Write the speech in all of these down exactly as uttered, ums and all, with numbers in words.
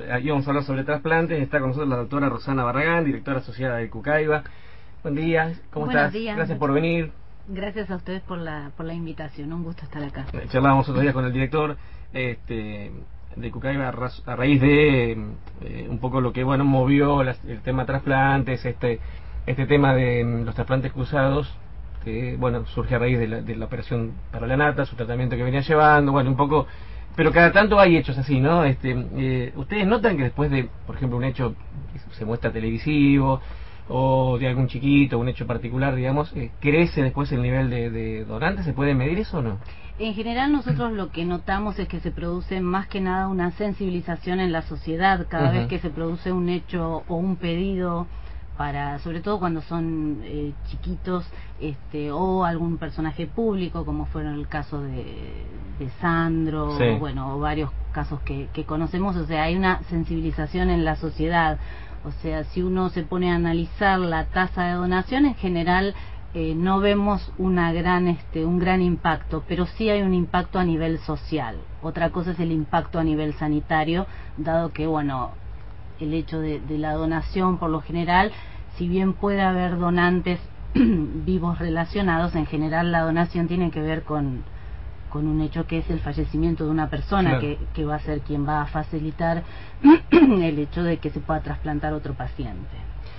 íbamos a hablar sobre trasplantes. Está con nosotros la doctora Rosana Barragán, directora asociada de Cucaiba. Buen día, ¿cómo Buenos estás? días. Gracias por venir. Gracias a ustedes por la por la invitación, un gusto estar acá. Eh, Charlábamos otros días con el director este, de Cucaiba a, ra a raíz de eh, un poco lo que bueno movió las, el tema trasplantes, este este tema de mm, los trasplantes cruzados, que bueno surge a raíz de la, de la operación para la nata, su tratamiento que venía llevando, bueno un poco, pero cada tanto hay hechos así, ¿no? Este, eh, ustedes notan que después de, por ejemplo, un hecho que se muestra televisivo o de algún chiquito, un hecho particular, digamos, eh, ¿crece después el nivel de, de donantes? ¿Se puede medir eso o no? En general nosotros lo que notamos es que se produce más que nada una sensibilización en la sociedad cada uh-huh. vez que se produce un hecho o un pedido para, sobre todo cuando son eh, chiquitos, este, o algún personaje público, como fueron el caso de, de Sandro, sí. o, bueno, o varios casos que, que conocemos. O sea, hay una sensibilización en la sociedad. O sea, si uno se pone a analizar la tasa de donación, en general eh, no vemos una gran, este, un gran impacto, pero sí hay un impacto a nivel social. Otra cosa es el impacto a nivel sanitario, dado que, bueno, el hecho de, de la donación, por lo general, si bien puede haber donantes vivos relacionados, en general la donación tiene que ver con, con un hecho que es el fallecimiento de una persona, claro. que, que va a ser quien va a facilitar el hecho de que se pueda trasplantar otro paciente.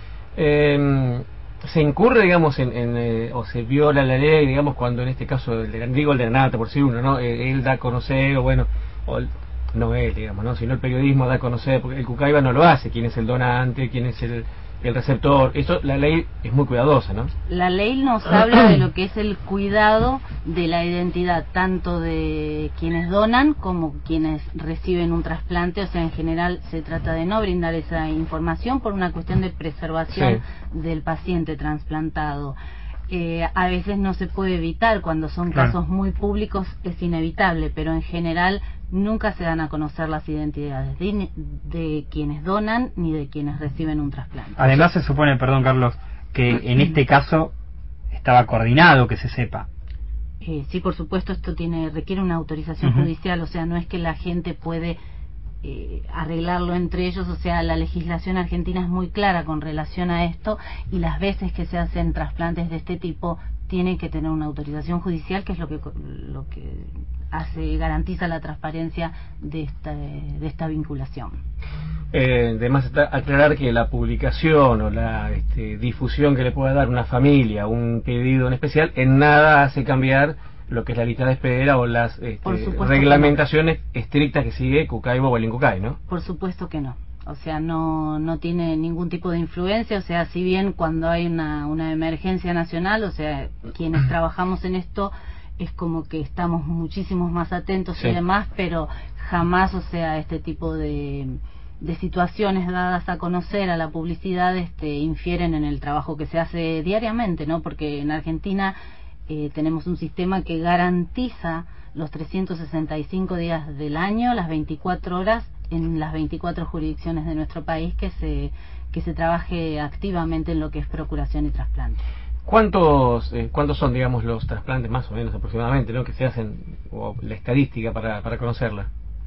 Eh, se incurre, digamos, en, en eh, o se viola la ley, digamos, cuando en este caso, el de, digo el de la nata, por si uno, ¿no? Eh, él da a conocer, o bueno, o el, no él, digamos, ¿no? Sino el periodismo da a conocer, porque el Cucaiba no lo hace, quién es el donante, quién es el, el receptor. Eso, la ley es muy cuidadosa, ¿no? La ley nos habla de lo que es el cuidado de la identidad, tanto de quienes donan como quienes reciben un trasplante. O sea, en general se trata de no brindar esa información por una cuestión de preservación sí. del paciente trasplantado. Eh, a veces no se puede evitar, cuando son claro. casos muy públicos es inevitable, pero en general nunca se dan a conocer las identidades de, de quienes donan ni de quienes reciben un trasplante. Además se supone, perdón Carlos, que en este caso estaba coordinado, que se sepa. Eh, sí, por supuesto, esto tiene requiere una autorización uh-huh. judicial, o sea, no es que la gente puede Eh, arreglarlo entre ellos. O sea, la legislación argentina es muy clara con relación a esto, y las veces que se hacen trasplantes de este tipo tienen que tener una autorización judicial, que es lo que lo que hace garantiza la transparencia de esta de esta vinculación. Eh, además está aclarar que la publicación o la este, difusión que le pueda dar una familia, un pedido en especial, en nada hace cambiar lo que es la lista de espera o las este, reglamentaciones no. estrictas que sigue Cucaiba o el INCUCAI, ¿no? Por supuesto que no. O sea, no no tiene ningún tipo de influencia. O sea, si bien cuando hay una, una emergencia nacional, o sea, quienes trabajamos en esto es como que estamos muchísimos más atentos sí. y demás, pero jamás, o sea, este tipo de, de situaciones dadas a conocer a la publicidad este, infieren en el trabajo que se hace diariamente, ¿no? Porque en Argentina Eh, tenemos un sistema que garantiza los trescientos sesenta y cinco días del año, las veinticuatro horas, en las veinticuatro jurisdicciones de nuestro país, que se que se trabaje activamente en lo que es procuración y trasplante. ¿Cuántos eh, cuántos son, digamos, los trasplantes más o menos aproximadamente, ¿no? que se hacen, o la estadística para, para conocerla?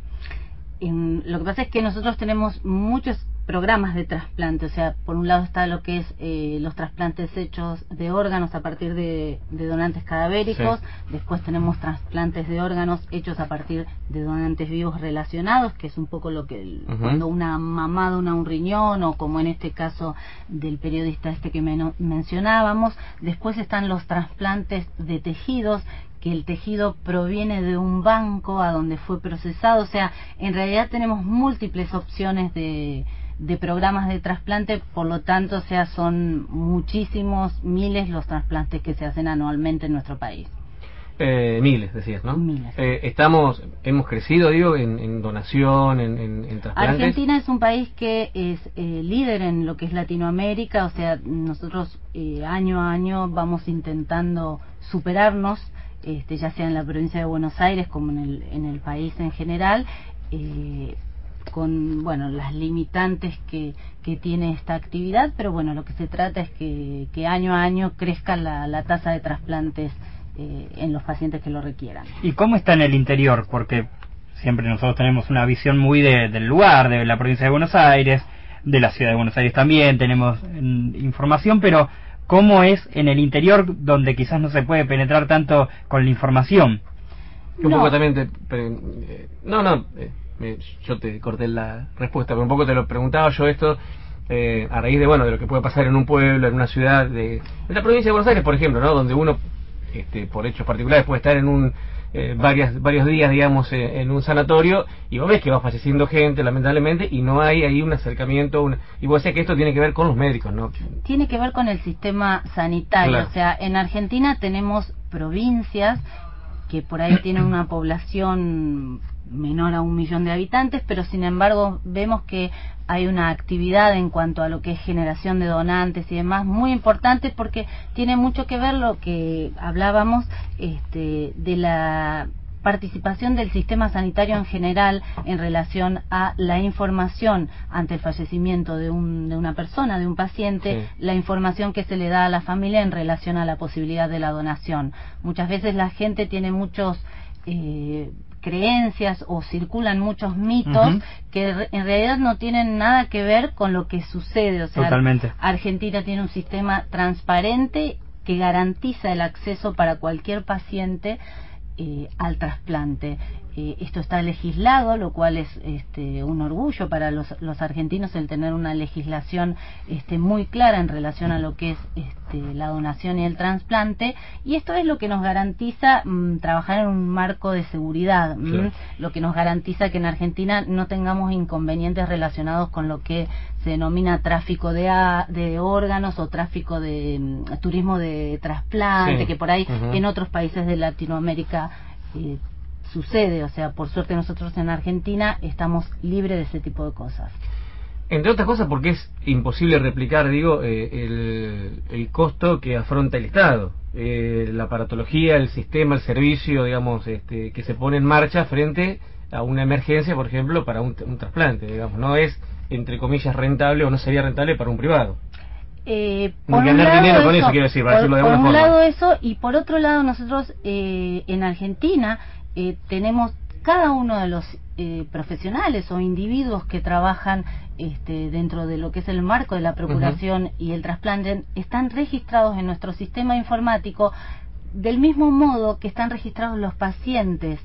En, lo que pasa es que nosotros tenemos muchos programas de trasplante. O sea, por un lado está lo que es eh, los trasplantes hechos de órganos a partir de, de donantes cadavéricos, sí. después tenemos trasplantes de órganos hechos a partir de donantes vivos relacionados, que es un poco lo que el, uh-huh. cuando una mamá dona un riñón, o como en este caso del periodista este que men- mencionábamos. Después están los trasplantes de tejidos, que el tejido proviene de un banco a donde fue procesado. O sea, en realidad tenemos múltiples opciones de, de programas de trasplante, por lo tanto, o sea, son muchísimos, miles los trasplantes que se hacen anualmente en nuestro país. Eh, miles, decías, ¿no? Miles. Eh, estamos, hemos crecido, digo, en, en donación, en, en, en trasplantes. Argentina es un país que es eh, líder en lo que es Latinoamérica. O sea, nosotros eh, año a año vamos intentando superarnos, Este, ya sea en la provincia de Buenos Aires como en el, en el país en general, eh, con bueno las limitantes que, que tiene esta actividad, pero bueno, lo que se trata es que, que año a año crezca la, la tasa de trasplantes eh, en los pacientes que lo requieran. ¿Y cómo está en el interior? Porque siempre nosotros tenemos una visión muy de, del lugar, de la provincia de Buenos Aires, de la ciudad de Buenos Aires también, tenemos mm, información, pero ¿cómo es en el interior donde quizás no se puede penetrar tanto con la información? Un No. poco también te... eh, no, no, eh, me- yo te corté la respuesta, pero un poco te lo preguntaba yo esto eh, a raíz de, bueno, de lo que puede pasar en un pueblo, en una ciudad de, de la provincia de Buenos Aires, por ejemplo, ¿no? Donde uno, este, por hechos particulares, puede estar en un... Eh, varias, varios días, digamos, eh, en un sanatorio, y vos ves que va falleciendo gente, lamentablemente, y no hay ahí un acercamiento, una, y vos decís que esto tiene que ver con los médicos, ¿no? Tiene que ver con el sistema sanitario. Claro. O sea, en Argentina tenemos provincias que por ahí tienen una población menor a un millón de habitantes, pero sin embargo vemos que hay una actividad en cuanto a lo que es generación de donantes y demás muy importante, porque tiene mucho que ver lo que hablábamos este, de la participación del sistema sanitario en general en relación a la información ante el fallecimiento de, un, de una persona, de un paciente, Sí. la información que se le da a la familia en relación a la posibilidad de la donación. Muchas veces la gente tiene muchos eh, creencias o circulan muchos mitos Ujú. que re- en realidad no tienen nada que ver con lo que sucede. O sea, Totalmente. Argentina tiene un sistema transparente que garantiza el acceso para cualquier paciente eh, al trasplante. Eh, esto está legislado, lo cual es este, un orgullo para los, los argentinos el tener una legislación este, muy clara en relación a lo que es este, la donación y el trasplante, y esto es lo que nos garantiza mm, trabajar en un marco de seguridad, mm, Claro. lo que nos garantiza que en Argentina no tengamos inconvenientes relacionados con lo que se denomina tráfico de, a, de órganos o tráfico de mm, turismo de trasplante, Sí. que por ahí Ujú. en otros países de Latinoamérica eh, sucede. O sea, por suerte nosotros en Argentina estamos libres de ese tipo de cosas. Entre otras cosas porque es imposible replicar, digo, eh, el, el costo que afronta el Estado, eh, la aparatología, el sistema, el servicio, digamos, este, que se pone en marcha frente a una emergencia, por ejemplo, para un, un trasplante, digamos, no es, entre comillas, rentable o no sería rentable para un privado. Eh, No por que un ganar lado dinero con eso, eso, quiero decir, para por, decirlo de por alguna un forma. lado eso, y por otro lado nosotros eh, en Argentina eh, tenemos cada uno de los eh, profesionales o individuos que trabajan este, dentro de lo que es el marco de la procuración uh-huh. y el trasplante, están registrados en nuestro sistema informático del mismo modo que están registrados los pacientes,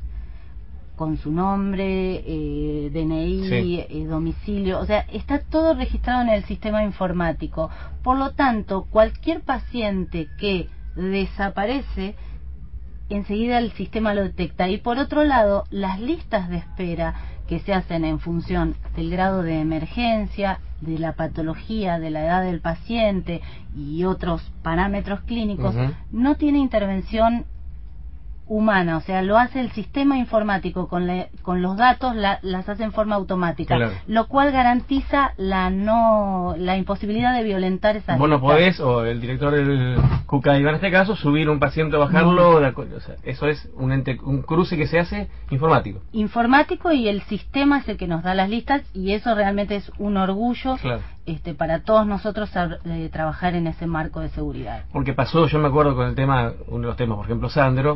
con su nombre, eh, D N I, sí. eh, domicilio, o sea, está todo registrado en el sistema informático. Por lo tanto, cualquier paciente que desaparece, enseguida el sistema lo detecta. Y por otro lado, las listas de espera que se hacen en función del grado de emergencia, de la patología, de la edad del paciente y otros parámetros clínicos, uh-huh. no tiene intervención humana, o sea, lo hace el sistema informático con, la, con los datos, la, las hace en forma automática, claro. lo cual garantiza la no la imposibilidad de violentar esas Vos no listas. podés, o el director del Cucaiba en este caso, subir un paciente o bajarlo, mm. o sea, eso es un, ente, un cruce que se hace informático. Informático, y el sistema es el que nos da las listas, y eso realmente es un orgullo claro. este, para todos nosotros eh, trabajar en ese marco de seguridad. Porque pasó, yo me acuerdo con el tema, uno de los temas, por ejemplo, Sandro,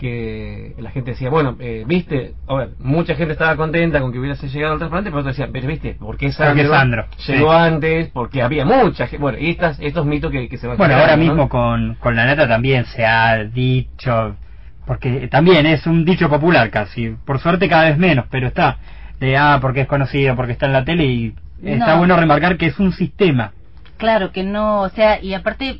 que la gente decía, bueno, eh, viste, a ver, mucha gente estaba contenta con que hubiese llegado al trasplante, pero otros decían, pero viste, ¿por qué Sandro, Sandro llegó sí. antes? Porque había mucha gente, bueno, y estas, estos mitos que, que se van Bueno, generando, ahora ¿no? mismo con, con la neta también se ha dicho, porque también es un dicho popular casi, por suerte cada vez menos, pero está, de ah, porque es conocido, porque está en la tele, y está no. bueno remarcar que es un sistema. Claro que no, o sea, y aparte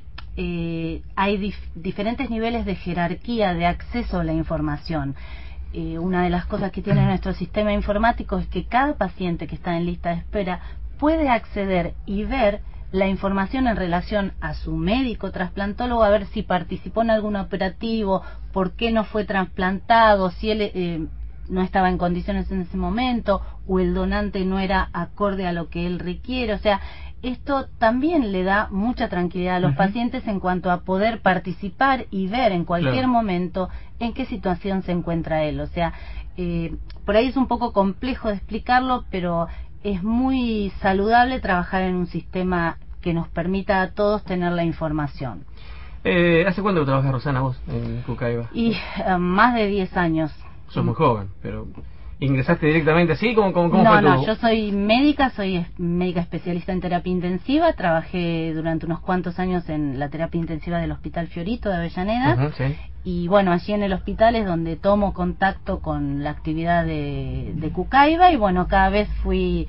Eh, hay dif- diferentes niveles de jerarquía de acceso a la información. Eh, una de las cosas que tiene nuestro sistema informático es que cada paciente que está en lista de espera puede acceder y ver la información en relación a su médico trasplantólogo, a ver si participó en algún operativo, por qué no fue trasplantado, si él eh, no estaba en condiciones en ese momento, o el donante no era acorde a lo que él requiere. O sea, esto también le da mucha tranquilidad a los uh-huh. pacientes en cuanto a poder participar y ver en cualquier claro. momento en qué situación se encuentra él. O sea, eh, por ahí es un poco complejo de explicarlo, pero es muy saludable trabajar en un sistema que nos permita a todos tener la información. Eh, ¿Hace cuánto trabajas, Rosana, vos en Cucaiba? Y uh, más de diez años. Sos muy joven, pero... ¿Ingresaste directamente así? ¿Cómo, cómo, cómo no, fue tu...? No, yo soy médica, soy es- médica especialista en terapia intensiva. Trabajé durante unos cuantos años en la terapia intensiva del Hospital Fiorito de Avellaneda. Ujú, sí. Y bueno, allí en el hospital es donde tomo contacto con la actividad de, de Cucaiba. Y bueno, cada vez fui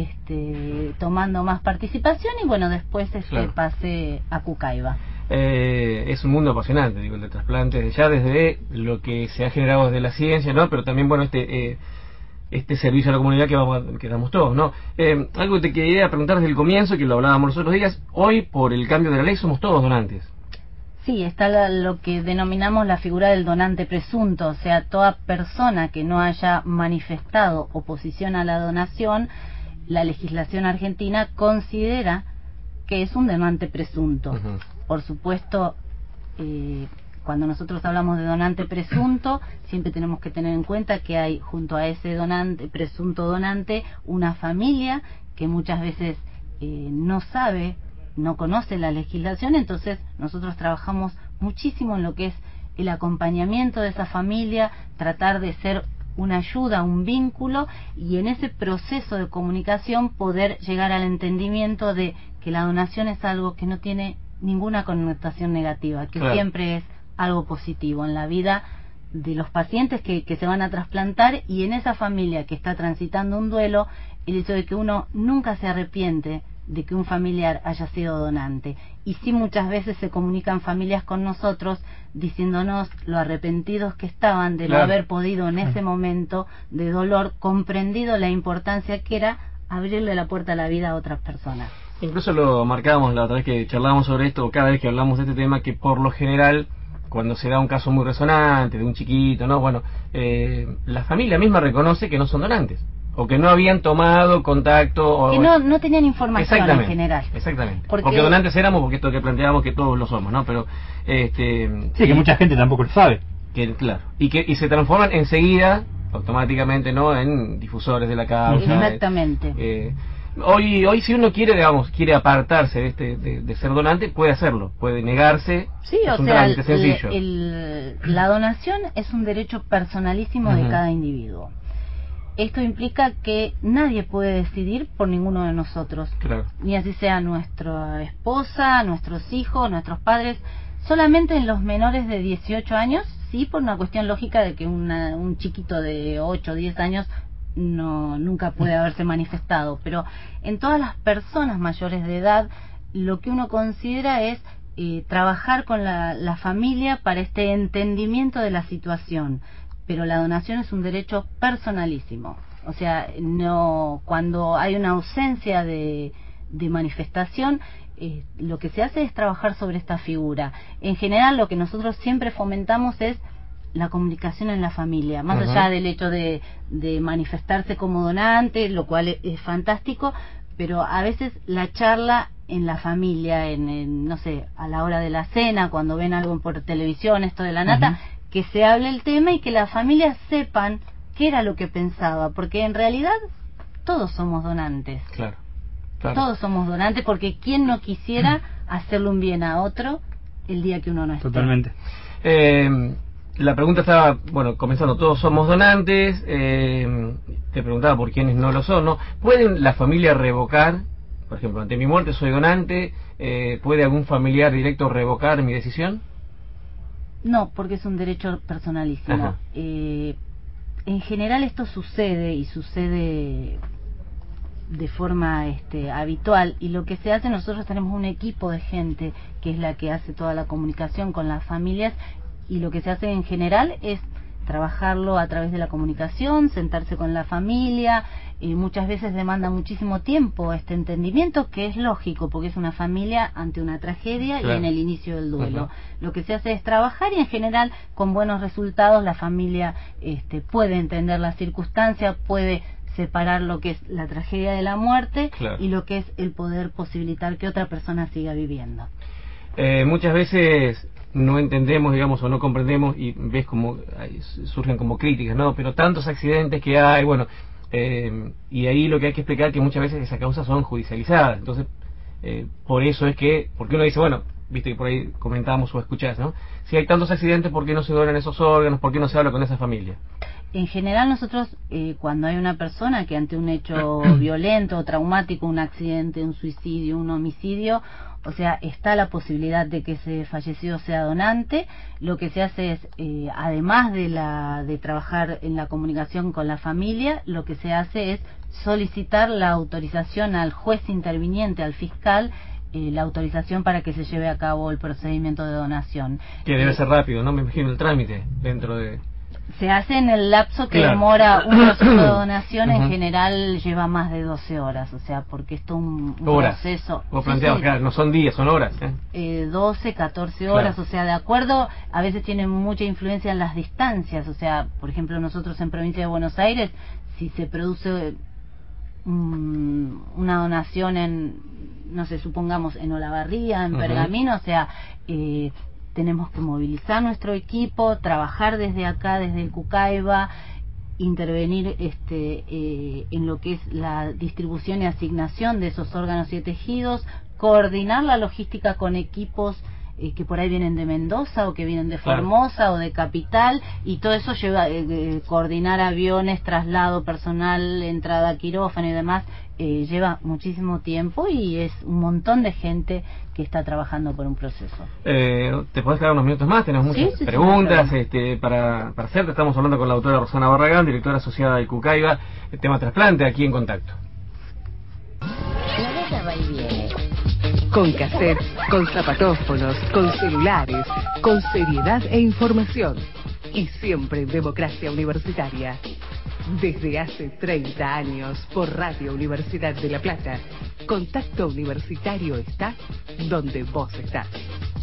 este, tomando más participación. Y bueno, después este, Claro. pasé a Cucaiba. Eh, es un mundo apasionante, digo, el de trasplantes, ya desde lo que se ha generado desde la ciencia, ¿no? Pero también, bueno, este eh, este servicio a la comunidad que vamos a- que damos todos, ¿no? Eh, algo que te quería preguntar desde el comienzo, que lo hablábamos los otros días, hoy por el cambio de la ley somos todos donantes. Sí, está la- lo que denominamos la figura del donante presunto, o sea, toda persona que no haya manifestado oposición a la donación, la legislación argentina considera que es un donante presunto. Ujú. Por supuesto, eh, cuando nosotros hablamos de donante presunto, siempre tenemos que tener en cuenta que hay junto a ese donante, presunto donante, una familia que muchas veces eh, no sabe, no conoce la legislación. Entonces nosotros trabajamos muchísimo en lo que es el acompañamiento de esa familia, tratar de ser una ayuda, un vínculo, y en ese proceso de comunicación poder llegar al entendimiento de que la donación es algo que no tiene ninguna connotación negativa, que Claro. siempre es algo positivo en la vida de los pacientes que, que se van a trasplantar, y en esa familia que está transitando un duelo, el hecho de que uno nunca se arrepiente de que un familiar haya sido donante. Y sí, muchas veces se comunican familias con nosotros diciéndonos lo arrepentidos que estaban de Claro. no haber podido en ese momento de dolor, comprendido la importancia que era abrirle la puerta a la vida a otras personas. Incluso lo marcábamos la otra vez que charlábamos sobre esto, o cada vez que hablamos de este tema, que por lo general, cuando se da un caso muy resonante de un chiquito, ¿no? Bueno, eh, la familia misma reconoce que no son donantes, o que no habían tomado contacto, o Que no, no tenían información en exactamente, general. exactamente. Porque- Porque, donantes éramos, porque esto que planteábamos que todos lo somos, ¿no? Pero, este... Sí, que mucha gente tampoco lo sabe. que, claro, y que y se transforman enseguida, automáticamente, ¿no? En difusores de la causa. Exactamente. Eh, hoy, hoy si uno quiere, digamos, quiere apartarse de este de, de ser donante, puede hacerlo, puede negarse. Sí, es o un sea, el- trámite sencillo. el- la donación es un derecho personalísimo de Ujú. cada individuo. Esto implica que nadie puede decidir por ninguno de nosotros, Claro. ni así sea nuestra esposa, nuestros hijos, nuestros padres. Solamente en los menores de dieciocho años, sí, por una cuestión lógica de que una, un chiquito de ocho o diez años no nunca puede haberse manifestado, pero en todas las personas mayores de edad lo que uno considera es eh, trabajar con la, la familia para este entendimiento de la situación. Pero la donación es un derecho personalísimo, o sea, no, cuando hay una ausencia de, de manifestación, eh, lo que se hace es trabajar sobre esta figura. En general, lo que nosotros siempre fomentamos es la comunicación en la familia, más Ujú. allá del hecho de, de manifestarse como donante, lo cual es, es fantástico, pero a veces la charla en la familia, en, en, no sé, a la hora de la cena, cuando ven algo por televisión, esto de la nata, Ujú. que se hable el tema y que las familias sepan qué era lo que pensaba, porque en realidad todos somos donantes. Claro. Claro. Todos somos donantes, porque ¿quién no quisiera hacerle un bien a otro el día que uno no esté? Totalmente. Eh, la pregunta estaba, bueno, comenzando, todos somos donantes, eh, te preguntaba por quiénes no lo son, ¿no? ¿Pueden la familia revocar, por ejemplo, ante mi muerte soy donante, eh, ¿puede algún familiar directo revocar mi decisión? No, porque es un derecho personalísimo. Ajá. Eh, en general esto sucede y sucede de forma este, habitual, y lo que se hace, nosotros tenemos un equipo de gente que es la que hace toda la comunicación con las familias, y lo que se hace en general es trabajarlo a través de la comunicación, sentarse con la familia. Y muchas veces demanda muchísimo tiempo este entendimiento, que es lógico porque es una familia ante una tragedia. Claro. Y en el inicio del duelo. Ujú. Lo que se hace es trabajar, y en general con buenos resultados la familia este, puede entender la circunstancia, puede separar lo que es la tragedia de la muerte, Claro. y lo que es el poder posibilitar que otra persona siga viviendo. Eh, muchas veces no entendemos, digamos, o no comprendemos, y ves como ay, surgen como críticas, ¿no? Pero tantos accidentes que hay, bueno, eh, y ahí lo que hay que explicar que muchas veces esas causas son judicializadas. Entonces, eh, por eso es que, porque uno dice, bueno, viste que por ahí comentamos o escuchás, ¿no? Si hay tantos accidentes, ¿por qué no se donan esos órganos? ¿Por qué no se habla con esa familia? En general nosotros, eh, cuando hay una persona que ante un hecho violento o traumático, un accidente, un suicidio, un homicidio, o sea, está la posibilidad de que ese fallecido sea donante. Lo que se hace es, eh, además de la de trabajar en la comunicación con la familia, lo que se hace es solicitar la autorización al juez interviniente, al fiscal, eh, la autorización para que se lleve a cabo el procedimiento de donación. Que debe eh, ser rápido, ¿no? Me imagino el trámite dentro de... Se hace en el lapso que Claro. demora un proceso de donación. En Ujú. general lleva más de doce horas, o sea, porque esto es un, un Horas. proceso... Vos Sí, planteabas, sí. claro, no son días, son horas, ¿eh? Eh, doce, catorce horas, Claro. o sea, de acuerdo, a veces tiene mucha influencia en las distancias, o sea, por ejemplo, nosotros en Provincia de Buenos Aires, si se produce um, una donación en, no sé, supongamos en Olavarría, en Ujú. Pergamino, o sea, eh, tenemos que movilizar nuestro equipo, trabajar desde acá, desde el Cucaibá, intervenir este eh, en lo que es la distribución y asignación de esos órganos y tejidos, coordinar la logística con equipos eh, que por ahí vienen de Mendoza o que vienen de Claro. Formosa o de Capital, y todo eso lleva eh, eh, coordinar aviones, traslado personal, entrada a quirófano y demás, eh, lleva muchísimo tiempo y es un montón de gente que está trabajando por un proceso. Eh, ¿Te podés quedar unos minutos más? Tenemos muchas Sí, sí, sí, preguntas no hay este, para, para hacerte. Estamos hablando con la doctora Rosana Barragán, directora asociada de Cucaibá, el tema trasplante, aquí en Contacto. La vida va y viene. Con cassettes, con zapatófonos, con celulares, con seriedad e información. Y siempre en democracia universitaria. Desde hace treinta años, por Radio Universidad de La Plata, Contacto Universitario está donde vos estás.